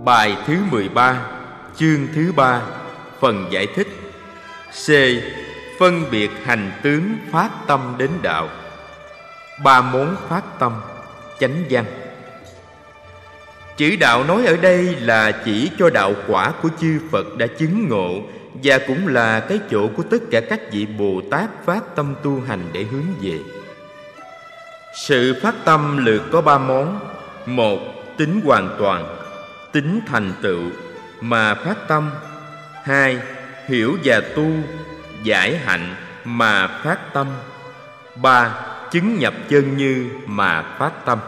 Bài thứ 13, chương thứ 3, phần giải thích. C. Phân biệt hành tướng phát tâm đến đạo. Ba món phát tâm. Chánh văn. Chữ đạo nói ở đây là chỉ cho đạo quả của chư Phật đã chứng ngộ, và cũng là cái chỗ của tất cả các vị Bồ Tát phát tâm tu hành để hướng về. Sự phát tâm lược có ba món. Một, tính hoàn toàn, tính thành tựu mà phát tâm. Hai, hiểu và tu, giải hạnh mà phát tâm. Ba, chứng nhập chân như mà phát tâm.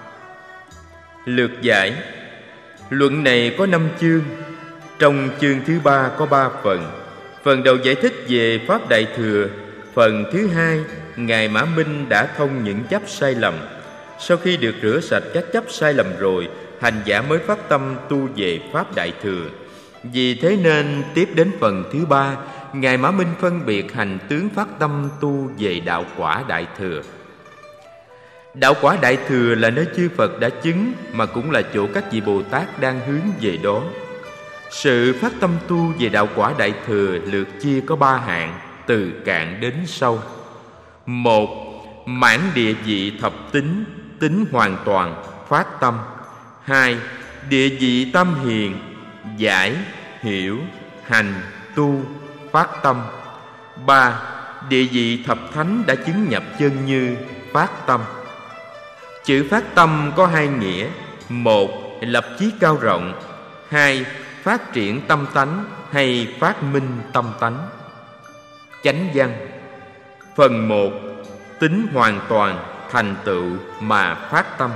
Lược giải. Luận này có 5 chương. Trong chương thứ 3 có 3 phần. Phần đầu giải thích về Pháp Đại Thừa. Phần thứ 2, Ngài Mã Minh đã thông những chấp sai lầm. Sau khi được rửa sạch các chấp sai lầm rồi, hành giả mới phát tâm tu về Pháp Đại Thừa. Vì thế nên tiếp đến phần thứ 3, Ngài Mã Minh phân biệt hành tướng phát tâm tu về đạo quả Đại Thừa. Đạo quả Đại Thừa là nơi chư Phật đã chứng, mà cũng là chỗ các vị Bồ Tát đang hướng về đó. Sự phát tâm tu về đạo quả Đại Thừa lược chia có 3 hạng, từ cạn đến sâu. Một, mãn địa vị thập tính, tính hoàn toàn, phát tâm. Hai, địa vị tam hiền, giải, hiểu, hành, tu, phát tâm. Ba, địa vị thập thánh đã chứng nhập chân như, phát tâm. Chữ phát tâm có 2 nghĩa. Một, lập chí cao rộng. Hai, phát triển tâm tánh hay phát minh tâm tánh. Chánh văn. Phần 1, tính hoàn toàn, thành tựu mà phát tâm.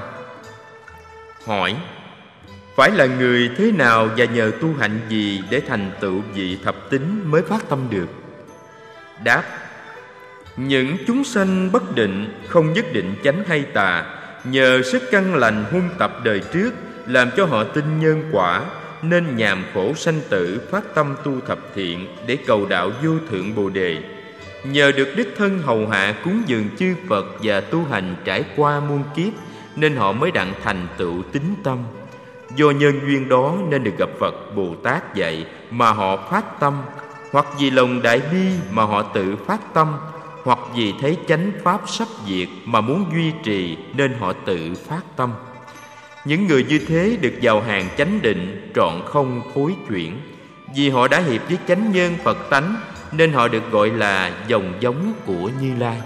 Hỏi: phải là người thế nào và nhờ tu hạnh gì để thành tựu vị thập tính mới phát tâm được? Đáp: những chúng sanh bất định, không nhất định chánh hay tà, nhờ sức căn lành huân tập đời trước, làm cho họ tin nhân quả, nên nhàm khổ sanh tử phát tâm tu thập thiện để cầu đạo vô thượng Bồ Đề. Nhờ được đích thân hầu hạ cúng dường chư Phật và tu hành trải qua muôn kiếp, nên họ mới đặng thành tựu tín tâm. Do nhân duyên đó nên được gặp Phật Bồ Tát dạy mà họ phát tâm, hoặc vì lòng đại bi mà họ tự phát tâm, hoặc vì thấy chánh pháp sắp diệt mà muốn duy trì nên họ tự phát tâm. Những người như thế được vào hàng chánh định, trọn không thối chuyển. Vì họ đã hiệp với chánh nhân Phật tánh, nên họ được gọi là dòng giống của Như Lai.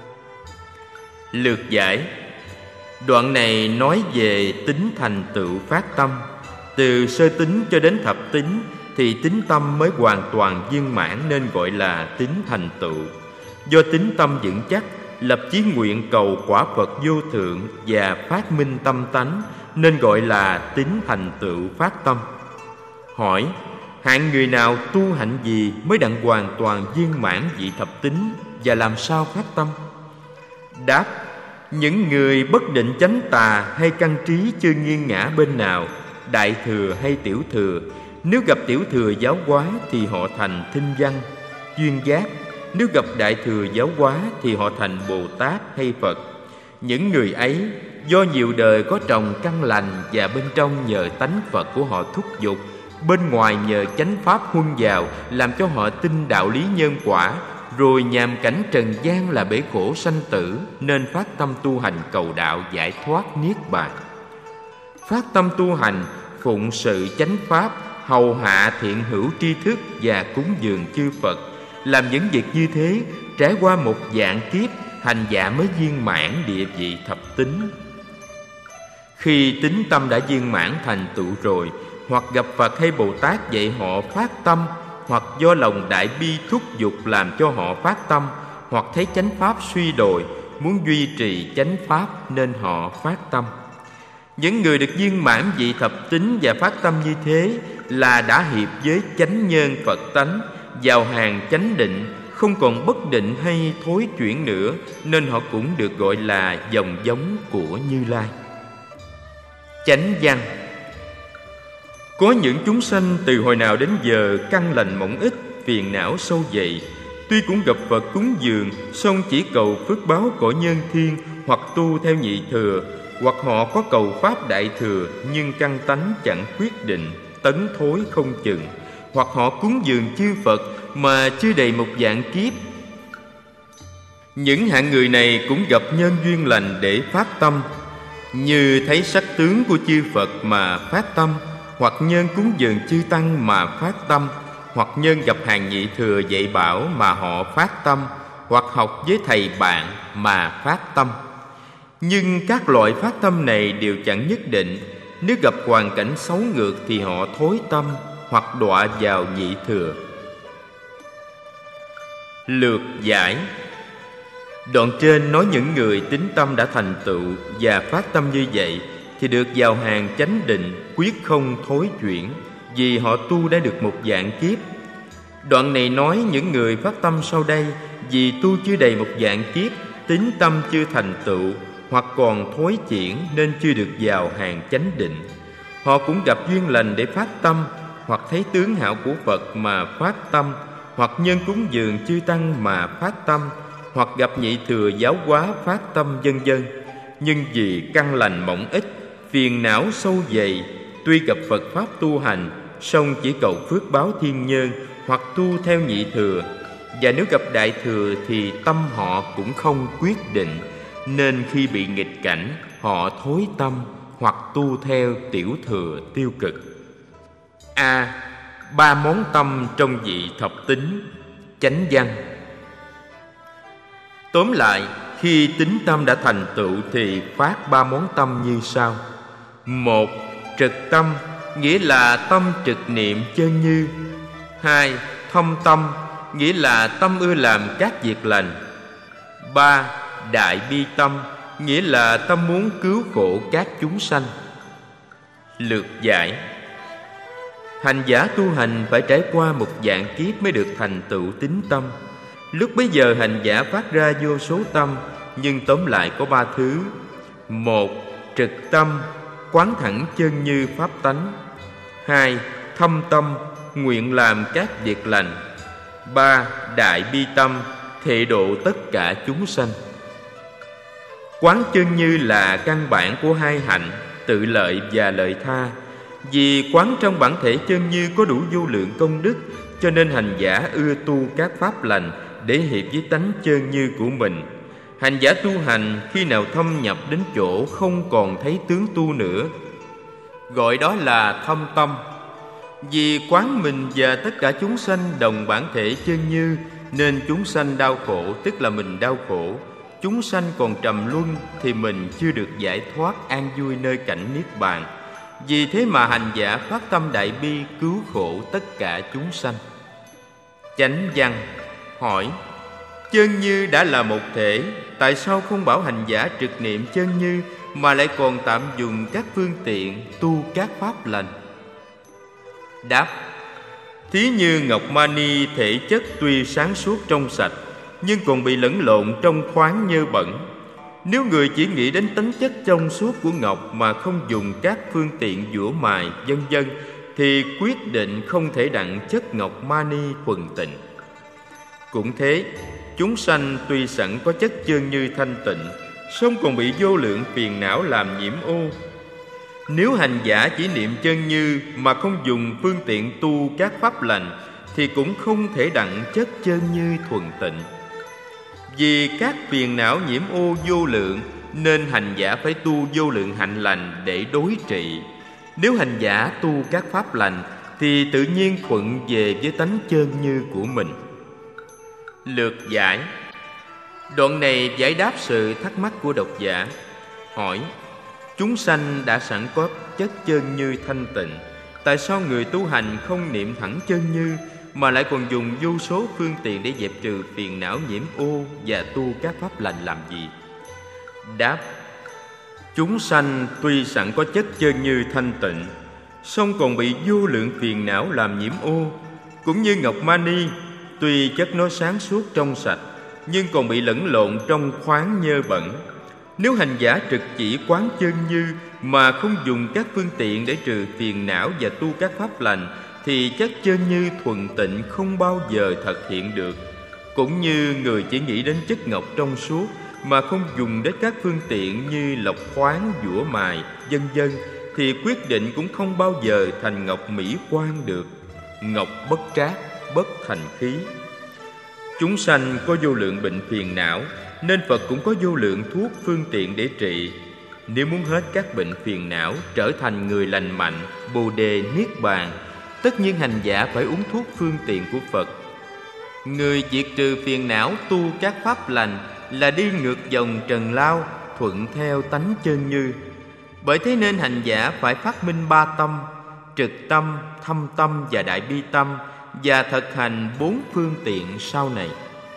Lược giải. Đoạn này nói về tính thành tựu phát tâm. Từ sơ tính cho đến thập tính thì tính tâm mới hoàn toàn viên mãn, nên gọi là tính thành tựu. Do tính tâm vững chắc, lập chí nguyện cầu quả Phật vô thượng và phát minh tâm tánh, nên gọi là tính thành tựu phát tâm. Hỏi: hạng người nào tu hạnh gì mới đặng hoàn toàn viên mãn vị thập tính, và làm sao phát tâm? Đáp: những người bất định chánh tà hay căn trí chưa nghiêng ngã bên nào, đại thừa hay tiểu thừa. Nếu gặp tiểu thừa giáo hóa thì họ thành thinh văn, duyên giác. Nếu gặp đại thừa giáo hóa thì họ thành Bồ Tát hay Phật. Những người ấy do nhiều đời có trồng căn lành, và bên trong nhờ tánh Phật của họ thúc giục, bên ngoài nhờ chánh pháp huân vào, làm cho họ tin đạo lý nhân quả, rồi nhàm cảnh trần gian là bể khổ sanh tử, nên phát tâm tu hành cầu đạo giải thoát niết bàn. Phát tâm tu hành phụng sự chánh pháp, hầu hạ thiện hữu tri thức và cúng dường chư Phật. Làm những việc như thế, trải qua một vạn kiếp, hành giả mới viên mãn địa vị thập tính. Khi tính tâm đã viên mãn thành tựu rồi, hoặc gặp Phật hay Bồ Tát dạy họ phát tâm, hoặc do lòng đại bi thúc giục làm cho họ phát tâm, hoặc thấy chánh pháp suy đồi, muốn duy trì chánh pháp nên họ phát tâm. Những người được viên mãn vị thập tính và phát tâm như thế là đã hiệp với chánh nhân Phật tánh, vào hàng chánh định, không còn bất định hay thối chuyển nữa, nên họ cũng được gọi là dòng giống của Như Lai. Chánh văn. Có những chúng sanh từ hồi nào đến giờ căn lành mỏng ít, phiền não sâu dày. Tuy cũng gặp Phật cúng dường, song chỉ cầu phước báo cõi nhân thiên, hoặc tu theo nhị thừa, hoặc họ có cầu pháp đại thừa nhưng căn tánh chẳng quyết định, tấn thối không chừng, hoặc họ cúng dường chư Phật mà chưa đầy một vạn kiếp. Những hạng người này cũng gặp nhân duyên lành để phát tâm, như thấy sắc tướng của chư Phật mà phát tâm, hoặc nhân cúng dường chư Tăng mà phát tâm, hoặc nhân gặp hàng nhị thừa dạy bảo mà họ phát tâm, hoặc học với thầy bạn mà phát tâm. Nhưng các loại phát tâm này đều chẳng nhất định. Nếu gặp hoàn cảnh xấu ngược thì họ thối tâm hoặc đọa vào nhị thừa. Lược giải. Đoạn trên nói những người tín tâm đã thành tựu và phát tâm như vậy thì được vào hàng chánh định, quyết không thối chuyển, vì họ tu đã được một vạn kiếp. Đoạn này nói những người phát tâm sau đây vì tu chưa đầy một vạn kiếp, tín tâm chưa thành tựu hoặc còn thối chuyển nên chưa được vào hàng chánh định. Họ cũng gặp duyên lành để phát tâm, hoặc thấy tướng hảo của Phật mà phát tâm, hoặc nhân cúng dường chư Tăng mà phát tâm, hoặc gặp nhị thừa giáo hóa phát tâm, vân vân. Nhưng vì căn lành mỏng ít, phiền não sâu dày, tuy gặp Phật pháp tu hành, song chỉ cầu phước báo thiên nhân, hoặc tu theo nhị thừa. Và nếu gặp đại thừa thì tâm họ cũng không quyết định, nên khi bị nghịch cảnh họ thối tâm hoặc tu theo tiểu thừa tiêu cực. A. Ba món tâm trong vị thập tính. Chánh văn. Tóm lại, khi tín tâm đã thành tựu thì phát ba món tâm như sau. 1. Trực tâm, nghĩa là tâm trực niệm chân như. 2. Thâm tâm, nghĩa là tâm ưa làm các việc lành. 3. Đại bi tâm, nghĩa là tâm muốn cứu khổ các chúng sanh. Lược giải. Hành giả tu hành phải trải qua một vạn kiếp mới được thành tựu tín tâm. Lúc bấy giờ hành giả phát ra vô số tâm, nhưng tóm lại có ba thứ. 1. Trực tâm, quán thẳng chân như pháp tánh. 2. Thâm tâm, nguyện làm các việc lành. 3. Đại bi tâm, thệ độ tất cả chúng sanh. Quán chân như là căn bản của hai hạnh, tự lợi và lợi tha. Vì quán trong bản thể chân như có đủ vô lượng công đức, cho nên hành giả ưa tu các pháp lành để hiệp với tánh chân như của mình. Hành giả tu hành khi nào thâm nhập đến chỗ không còn thấy tướng tu nữa, gọi đó là thâm tâm. Vì quán mình và tất cả chúng sanh đồng bản thể chân như, nên chúng sanh đau khổ tức là mình đau khổ. Chúng sanh còn trầm luân thì mình chưa được giải thoát an vui nơi cảnh niết bàn. Vì thế mà hành giả phát tâm đại bi cứu khổ tất cả chúng sanh. Chánh văn. Hỏi: chân như đã là một thể, tại sao không bảo hành giả trực niệm chân như mà lại còn tạm dùng các phương tiện tu các pháp lành? Đáp: thí như ngọc mani thể chất tuy sáng suốt trong sạch, nhưng còn bị lẫn lộn trong khoáng nhơ bẩn. Nếu người chỉ nghĩ đến tính chất trong suốt của ngọc mà không dùng các phương tiện dũa mài vân vân thì quyết định không thể đặng chất ngọc mani thuần tịnh. Cũng thế, chúng sanh tuy sẵn có chất chân như thanh tịnh, song còn bị vô lượng phiền não làm nhiễm ô. Nếu hành giả chỉ niệm chân như mà không dùng phương tiện tu các pháp lành thì cũng không thể đặng chất chân như thuần tịnh. Vì các phiền não nhiễm ô vô lượng, nên hành giả phải tu vô lượng hạnh lành để đối trị. Nếu hành giả tu các pháp lành thì tự nhiên thuận về với tánh chân như của mình. Lược giải. Đoạn này giải đáp sự thắc mắc của độc giả. Hỏi: chúng sanh đã sẵn có chất chân như thanh tịnh, tại sao người tu hành không niệm thẳng chân như mà lại còn dùng vô số phương tiện để dẹp trừ phiền não nhiễm ô và tu các pháp lành làm gì? Đáp: chúng sanh tuy sẵn có chất chân như thanh tịnh, song còn bị vô lượng phiền não làm nhiễm ô. Cũng như ngọc mani, tuy chất nó sáng suốt trong sạch, nhưng còn bị lẫn lộn trong khoáng nhơ bẩn. Nếu hành giả trực chỉ quán chân như mà không dùng các phương tiện để trừ phiền não và tu các pháp lành thì chất chân như thuần tịnh không bao giờ thực hiện được. Cũng như người chỉ nghĩ đến chất ngọc trong suốt mà không dùng đến các phương tiện như lọc khoáng, dũa mài, vân vân, thì quyết định cũng không bao giờ thành ngọc mỹ quan được. Ngọc bất trác, bất thành khí. Chúng sanh có vô lượng bệnh phiền não, nên Phật cũng có vô lượng thuốc phương tiện để trị. Nếu muốn hết các bệnh phiền não, trở thành người lành mạnh, Bồ đề niết bàn, tất nhiên hành giả phải uống thuốc phương tiện của Phật. Người diệt trừ phiền não tu các pháp lành là đi ngược dòng trần lao, thuận theo tánh chân như. Bởi thế nên hành giả phải phát minh ba tâm: trực tâm, thâm tâm và đại bi tâm, và thực hành 4 phương tiện sau này.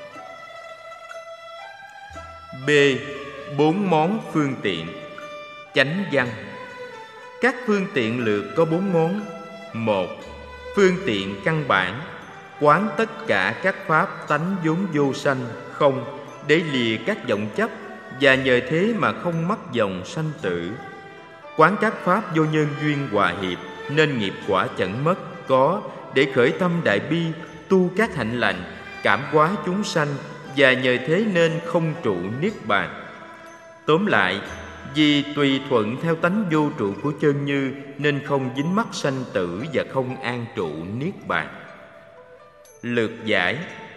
B. 4 món phương tiện. Chánh văn. Các phương tiện lược có 4 món. 1. Phương tiện căn bản: quán tất cả các pháp tánh vốn vô sanh, không, để lìa các vọng chấp, và nhờ thế mà không mắc dòng sanh tử. Quán các pháp vô nhân duyên hòa hiệp, nên nghiệp quả chẳng mất, có, để khởi tâm đại bi, tu các hạnh lành, cảm hóa chúng sanh, và nhờ thế nên không trụ niết bàn. Tóm lại, vì tùy thuận theo tánh vô trụ của chân như, nên không dính mắc sanh tử và không an trụ niết bàn. Lược giải.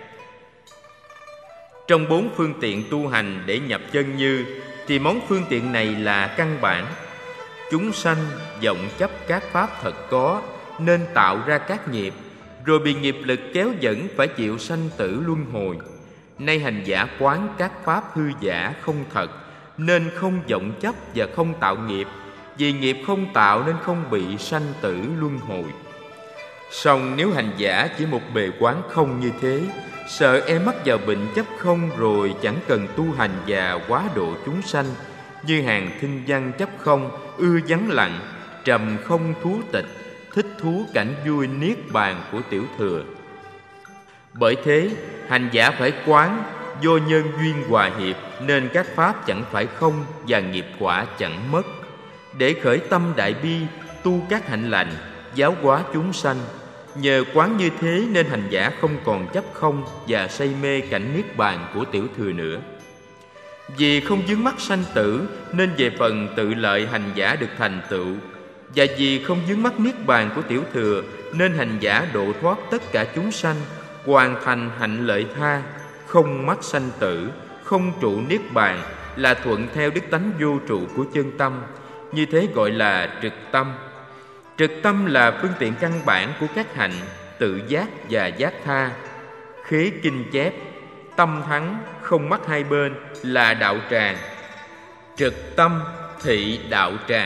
Trong 4 phương tiện tu hành để nhập chân như, thì món phương tiện này là căn bản. Chúng sanh vọng chấp các pháp thật có, nên tạo ra các nghiệp, rồi bị nghiệp lực kéo dẫn phải chịu sanh tử luân hồi. Nay hành giả quán các pháp hư giả không thật, nên không vọng chấp và không tạo nghiệp. Vì nghiệp không tạo nên không bị sanh tử luân hồi. Song nếu hành giả chỉ một bề quán không như thế, sợ e mắc vào bệnh chấp không, rồi chẳng cần tu hành và hóa độ chúng sanh. Như hàng thinh văn chấp không, ưa vắng lặng, trầm không thú tịch, thích thú cảnh vui niết bàn của tiểu thừa. Bởi thế, hành giả phải quán vô nhân duyên hòa hiệp, nên các pháp chẳng phải không và nghiệp quả chẳng mất. Để khởi tâm đại bi, tu các hạnh lành, giáo hóa chúng sanh. Nhờ quán như thế nên hành giả không còn chấp không và say mê cảnh niết bàn của tiểu thừa nữa. Vì không vướng mắc sanh tử, nên về phần tự lợi hành giả được thành tựu. Và vì không vướng mắc niết bàn của tiểu thừa, nên hành giả độ thoát tất cả chúng sanh, hoàn thành hạnh lợi tha, không mắc sanh tử, không trụ niết bàn, là thuận theo đức tánh vô trụ của chân tâm. Như thế gọi là trực tâm. Trực tâm là phương tiện căn bản của các hạnh tự giác và giác tha. Khế kinh chép: tâm thắng, không mắc hai bên, là đạo tràng. Trực tâm thị đạo tràng.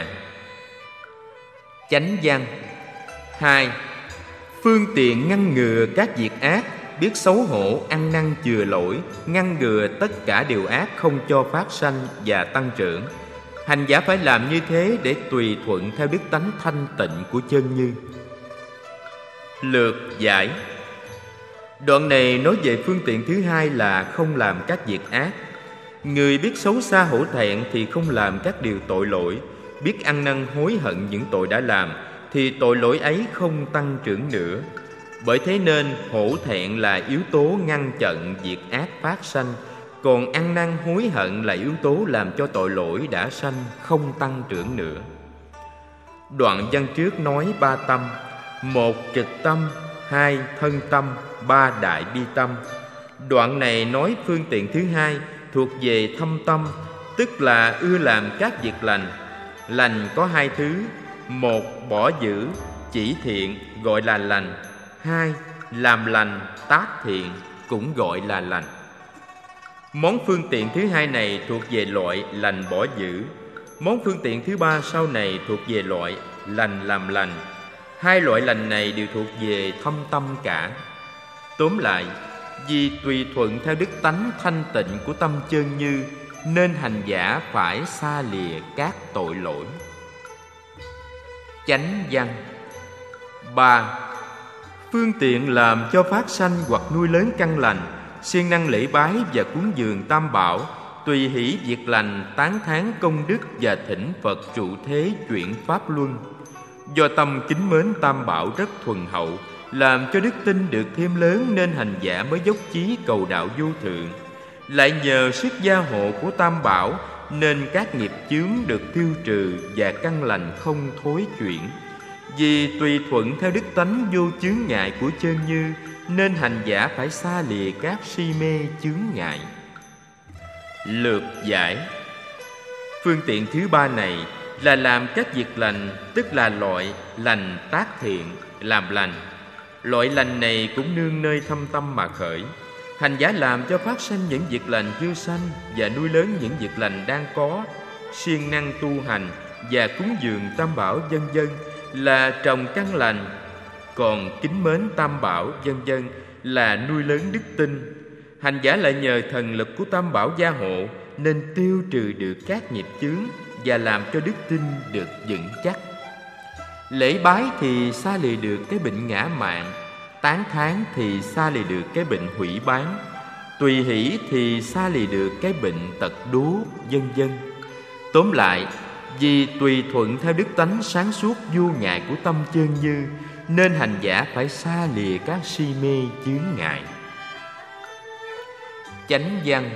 Chánh văn. 2. Phương tiện ngăn ngừa các việc ác, biết xấu hổ, ăn năn chừa lỗi, ngăn ngừa tất cả điều ác không cho phát sanh và tăng trưởng. Hành giả phải làm như thế để tùy thuận theo đức tánh thanh tịnh của chân như. Lược giải. Đoạn này nói về phương tiện thứ hai là không làm các việc ác. Người biết xấu xa hổ thẹn thì không làm các điều tội lỗi, biết ăn năn hối hận những tội đã làm, thì tội lỗi ấy không tăng trưởng nữa. Bởi thế nên hổ thẹn là yếu tố ngăn chặn việc ác phát sanh, còn ăn năn hối hận là yếu tố làm cho tội lỗi đã sanh không tăng trưởng nữa. Đoạn văn trước nói 3 tâm: 1. Trực tâm, 2. Thân tâm, 3. Đại bi tâm. Đoạn này nói phương tiện thứ hai thuộc về thâm tâm, tức là ưa làm các việc lành. Lành có 2 thứ: 1. Bỏ dữ, chỉ thiện, gọi là lành. 2. Làm lành, tác thiện, cũng gọi là lành. Món phương tiện thứ hai này thuộc về loại lành bỏ dữ. Món phương tiện thứ ba sau này thuộc về loại lành làm lành. Hai loại lành này đều thuộc về thâm tâm cả. Tóm lại, vì tùy thuận theo đức tánh thanh tịnh của tâm chân như, nên hành giả phải xa lìa các tội lỗi. Chánh văn. 3. Phương tiện làm cho phát sanh hoặc nuôi lớn căn lành, siêng năng lễ bái và cúng dường tam bảo, tùy hỷ việc lành, tán thán công đức và thỉnh Phật trụ thế chuyển pháp luân. Do tâm kính mến tam bảo rất thuần hậu, làm cho đức tin được thêm lớn, nên hành giả mới dốc chí cầu đạo vô thượng. Lại nhờ sức gia hộ của Tam Bảo nên các nghiệp chướng được tiêu trừ và căn lành không thối chuyển. Vì tùy thuận theo đức tánh vô chướng ngại của chân như nên hành giả phải xa lìa các si mê chướng ngại. Lược giải. Phương tiện thứ ba này là làm các việc lành, tức là loại lành tác thiện, làm lành. Loại lành này cũng nương nơi thâm tâm mà khởi. Hành giả làm cho phát sanh những việc lành chưa sanh và nuôi lớn những việc lành đang có, siêng năng tu hành và cúng dường Tam Bảo vân vân là trồng căn lành. Còn kính mến Tam Bảo vân vân là nuôi lớn đức tin. Hành giả lại nhờ thần lực của Tam Bảo gia hộ nên tiêu trừ được các nghiệp chướng và làm cho đức tin được vững chắc. Lễ bái thì xa lìa được cái bệnh ngã mạn, tán thán thì xa lìa được cái bệnh hủy bán, tùy hỷ thì xa lìa được cái bệnh tật đố, vân vân. Tóm lại, vì tùy thuận theo đức tánh sáng suốt vô ngại của tâm chân như nên hành giả phải xa lìa các si mê chướng ngại. Chánh văn.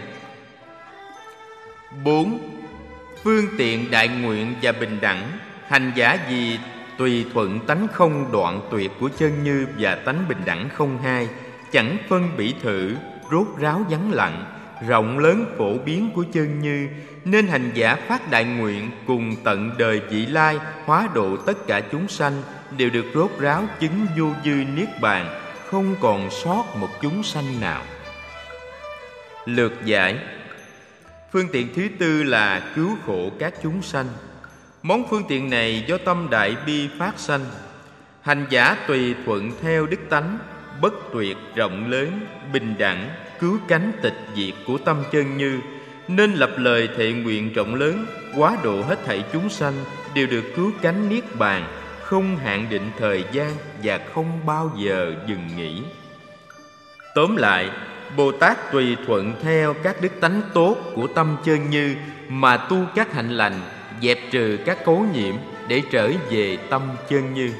4. Phương tiện đại nguyện và bình đẳng. Hành giả vì tùy thuận tánh không đoạn tuyệt của chân như và tánh bình đẳng không hai, chẳng phân bỉ thử, rốt ráo vắng lặng, rộng lớn phổ biến của chân như nên hành giả phát đại nguyện cùng tận đời vị lai hóa độ tất cả chúng sanh đều được rốt ráo chứng vô dư niết bàn, không còn sót một chúng sanh nào. Lược giải. Phương tiện thứ tư là cứu khổ các chúng sanh. Món phương tiện này do tâm đại bi phát sanh. Hành giả tùy thuận theo đức tánh bất tuyệt, rộng lớn, bình đẳng, cứu cánh tịch diệt của tâm chân như nên lập lời thệ nguyện rộng lớn, hóa độ hết thảy chúng sanh đều được cứu cánh niết bàn, không hạn định thời gian và không bao giờ dừng nghỉ. Tóm lại, Bồ Tát tùy thuận theo các đức tánh tốt của tâm chân như mà tu các hạnh lành, dẹp trừ các cấu nhiễm để trở về tâm chân như.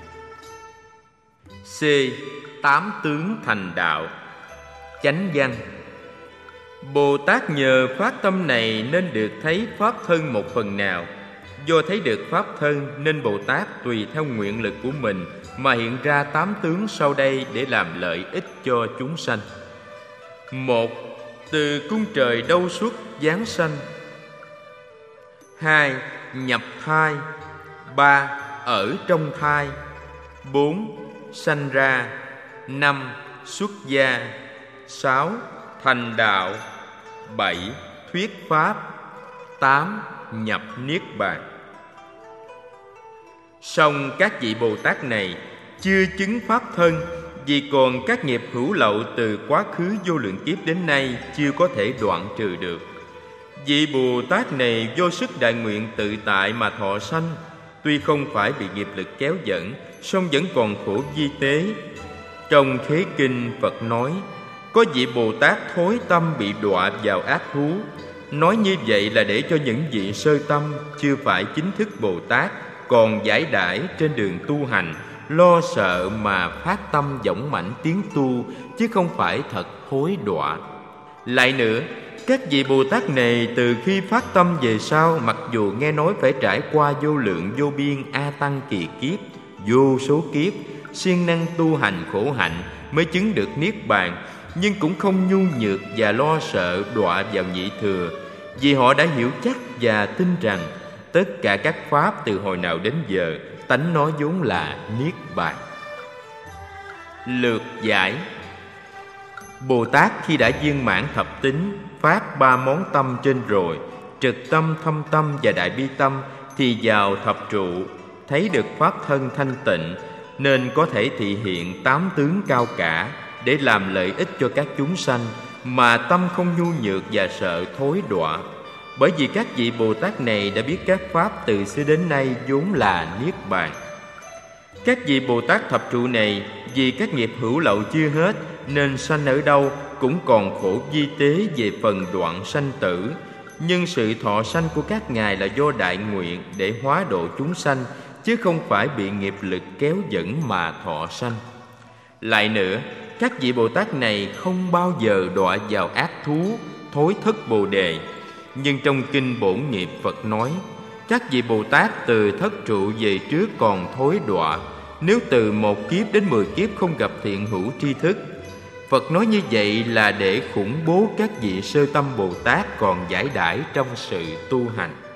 C. Tám tướng thành đạo. Chánh văn. Bồ Tát nhờ phát tâm này nên được thấy pháp thân một phần nào. Do thấy được pháp thân nên Bồ Tát tùy theo nguyện lực của mình mà hiện ra tám tướng sau đây để làm lợi ích cho chúng sanh. 1. Từ cung trời đâu xuất giáng sanh. 2. Nhập thai. 3. Ở trong thai. 4. Sanh ra. 5. Xuất gia. 6. Thành đạo. 7. Thuyết pháp. 8. Nhập niết bàn. Song các vị Bồ Tát này chưa chứng pháp thân vì còn các nghiệp hữu lậu từ quá khứ vô lượng kiếp đến nay chưa có thể đoạn trừ được. Vị Bồ Tát này do sức đại nguyện tự tại mà thọ sanh, tuy không phải bị nghiệp lực kéo dẫn, song vẫn còn khổ vi tế. Trong Khế Kinh, Phật nói, có vị Bồ Tát thối tâm bị đọa vào ác thú. Nói như vậy là để cho những vị sơ tâm chưa phải chính thức Bồ Tát, còn giải đãi trên đường tu hành, lo sợ mà phát tâm dũng mãnh tiến tu, chứ không phải thật thối đọa. Lại nữa, các vị Bồ Tát này từ khi phát tâm về sau, mặc dù nghe nói phải trải qua vô lượng vô biên a tăng kỳ kiếp, vô số kiếp, siêng năng tu hành khổ hạnh mới chứng được niết bàn, nhưng cũng không nhu nhược và lo sợ đọa vào nhị thừa, vì họ đã hiểu chắc và tin rằng tất cả các pháp từ hồi nào đến giờ tánh nó vốn là niết bàn. Lược giải. Bồ Tát khi đã viên mãn thập tính, phát ba món tâm trên rồi, trực tâm, thâm tâm và đại bi tâm, thì vào thập trụ, thấy được pháp thân thanh tịnh, nên có thể thị hiện tám tướng cao cả để làm lợi ích cho các chúng sanh, mà tâm không nhu nhược và sợ thối đọa. Bởi vì các vị Bồ Tát này đã biết các pháp từ xưa đến nay vốn là niết bàn. Các vị Bồ Tát thập trụ này vì các nghiệp hữu lậu chưa hết nên sanh ở đâu cũng còn khổ vi tế về phần đoạn sanh tử. Nhưng sự thọ sanh của các ngài là do đại nguyện để hóa độ chúng sanh, chứ không phải bị nghiệp lực kéo dẫn mà thọ sanh. Lại nữa, các vị Bồ Tát này không bao giờ đọa vào ác thú, thối thất Bồ Đề. Nhưng trong kinh Bổn Nghiệp Phật nói, các vị Bồ Tát từ thất trụ về trước còn thối đọa, nếu từ 1 kiếp đến 10 kiếp không gặp thiện hữu tri thức. Phật nói như vậy là để khủng bố các vị sơ tâm Bồ Tát còn giải đãi trong sự tu hành.